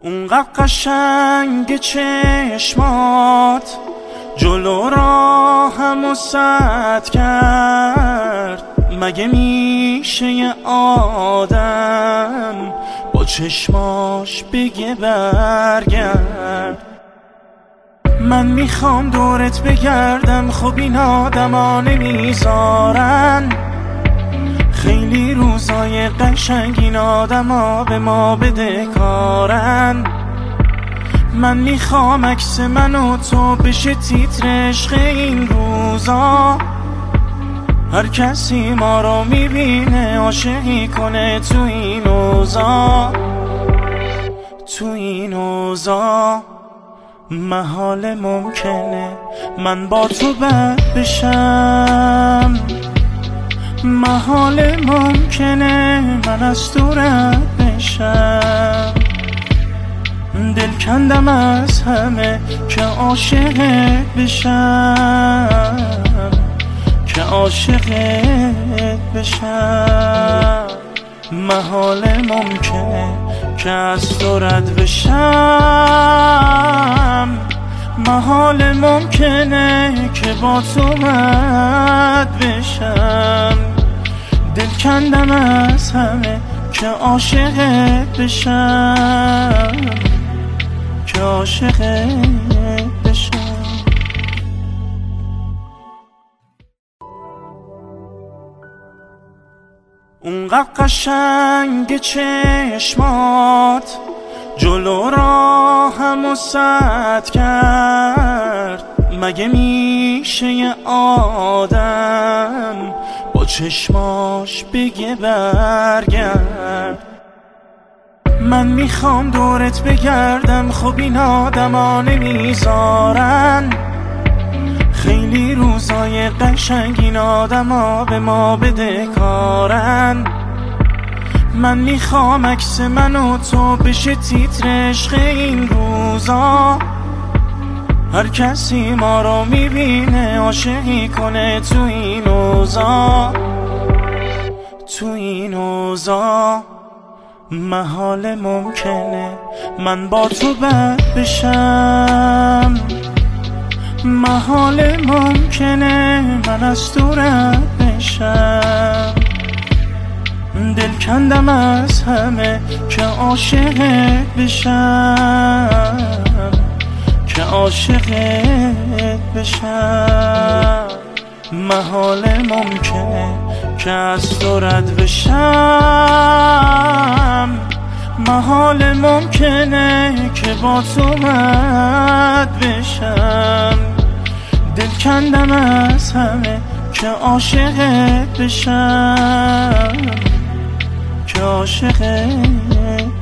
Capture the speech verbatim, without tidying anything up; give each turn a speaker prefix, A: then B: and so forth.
A: اونقدر قشنگ چشمات جلو راهمو سد کرد. مگه میشه یه آدم با چشماش بگه برگرد؟ من میخوام دورت بگردم، خب این آدما نمیذارن. خیلی روزای قشنگ این آدما به ما بدهکارن. من میخوام عکس من و تو بشه تیتر عشق این روزا. هر کسی ما رو میبینه عاشقی کنه تو این اوضاع. تو این اوضاع محال ممکنه من با تو بد بشم. محال ممکنه من از تو رد بشم. دل کندم از همه که عاشقت بشم، که عاشقت بشم. محال ممکنه که از تو رد بشم. محال ممکنه که با تو رد بشم. دل کندم از همه که عاشقت بشم، که عاشقت بشم. اونقدر قشنگ چشمات جلو راهمو سد کرد. مگه میشه یه آدم با چشماش بگه برگرد؟ من میخوام دورت بگردم، خب این آدما نمیذارن. خیلی روزای قشنگ این آدما به ما بدهکارن. من میخوام عکس من و تو بشه تیتر عشق این روزا. هر کسی ما رو میبینه عاشقی کنه تو این اوضاع. تو این اوضاع محال ممکنه من با تو بد بشم. محال ممکنه من از تو رد بشم. دل کندم از همه که عاشقت بشم، که عاشقت بشم. محال ممکنه که از تو رد بشم. محال ممکنه که با تو رد بشم. دل کندم از همه که عاشقت بشم، که عاشقت